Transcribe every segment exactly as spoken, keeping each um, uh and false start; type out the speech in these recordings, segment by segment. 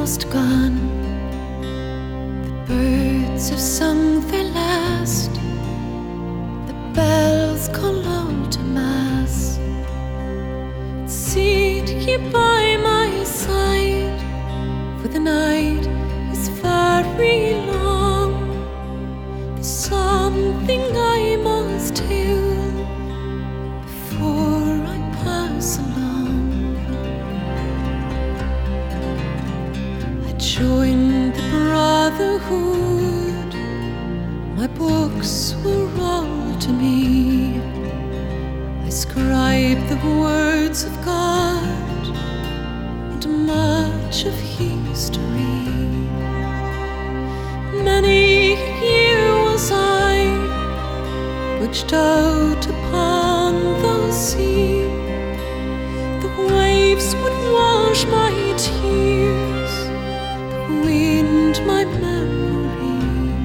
almost gone. The birds have sung their last. The bells call all to mass. Sit ye by my side, for the night is very long. There's something I must tell before I pass along. I joined the brotherhood. My books were all to me. I scribe the words of God and much of history. Many a year was I butched out upon the sea. The waves would wash my tears, the wind my memory.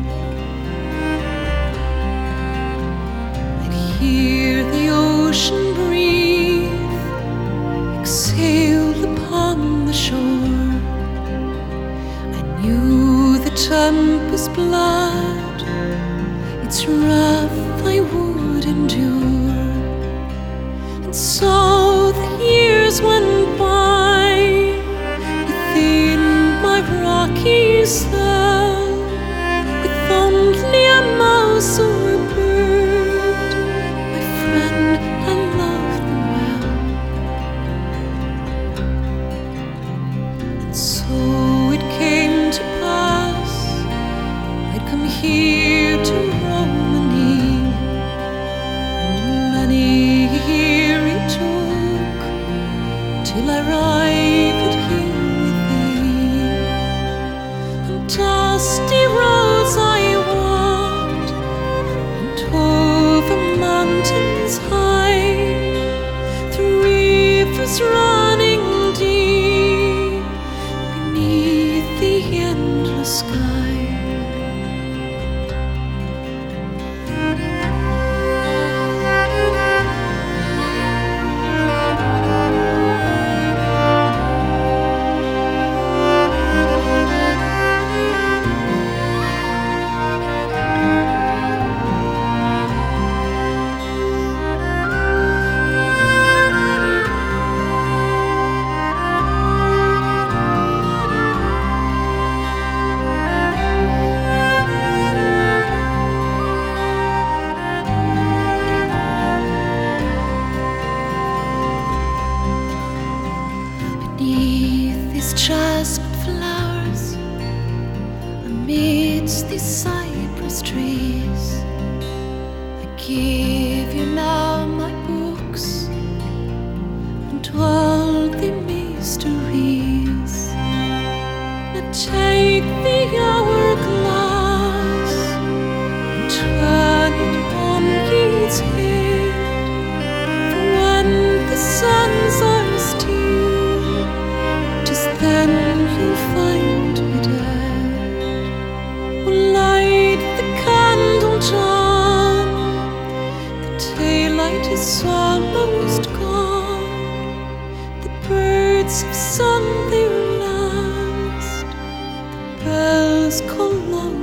I'd hear the ocean breathe, exhale upon the shore. I knew the tempest blood, its wrath I would endure. And so the years went by within my rocky cell, with only a mouse or a bird, my friend, I loved them well. And so it came to pass, I'd come here to Romany, and many a year it took till I arrived here with thee. On dusty roads I walked, and over mountains high, through rivers running deep, beneath the endless sky. Beneath these jasmine flowers, amidst these cypress trees, I give you now my books and all the mysteries. Now take the hourglass and turn it on its head, for when the suns are still, then you'll find me dead. Oh, light the candle, John, the daylight is almost gone. The birds have sung their last, the bells call out